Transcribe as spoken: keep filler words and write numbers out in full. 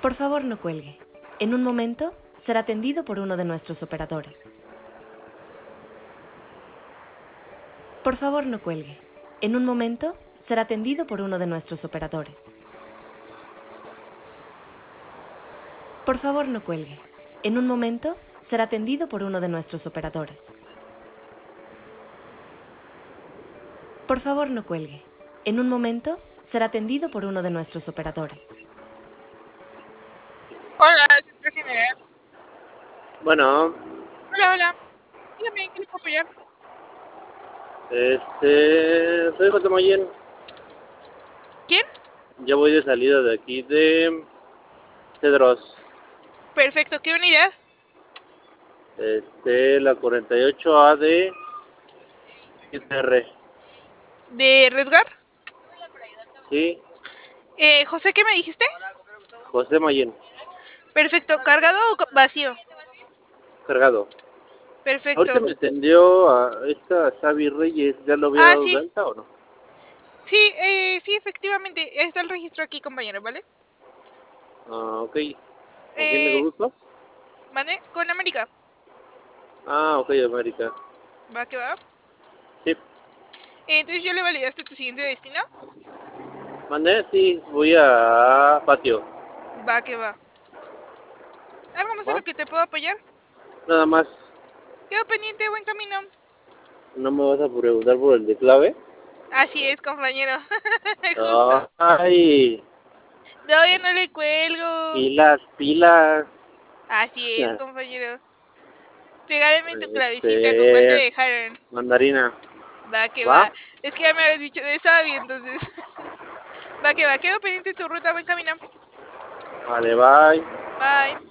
Por favor, no cuelgue. En un momento será atendido por uno de nuestros operadores. Por favor, no cuelgue. En un momento será atendido por uno de nuestros operadores. Por favor, no cuelgue. En un momento será atendido por uno de nuestros operadores. Por favor, no cuelgue. En un momento será atendido por uno de nuestros operadores. Hola, centro general. Bueno, Hola, hola. Dígame, ¿qué le puedo apoyar? este, soy José Mayen. ¿Quién? Ya voy de salida de aquí de Cedros. Perfecto, ¿qué unidad? Este, la cuarenta y ocho A de siete R. ¿De Redgar? Sí, Eh, José, ¿qué me dijiste? José Mayen, Perfecto, ¿cargado o co- vacío? cargado. Perfecto. Ahorita me atendió a esta Xavi Reyes, ¿ya lo había Ah, dado de sí. alta o no? Sí, eh, sí, efectivamente. Está el registro aquí, compañero, ¿vale? Ah, ok. ¿Con quién Eh, tengo gusto? ¿Vale? Con América. Ah, ok, América. Va que va. Sí, Eh, entonces, ¿ya le validaste tu siguiente destino? mandé, sí, voy a patio. Va que va. ¿Algo más en ¿Va? lo que te puedo apoyar? Nada más, Quedo pendiente, buen camino. ¿no me vas a preguntar por el de clave? Así es, compañero. Justo. Ay, Todavía no le cuelgo. pilas, pilas. Así es, compañero. Regálame tu clavecita, ¿con cuál te Este, dejaron? mandarina. Va que ¿Va? va. Es que ya me habías dicho de Sabi, entonces. Va que va. Quedo pendiente de tu ruta, buen camino. Vale, bye. Bye.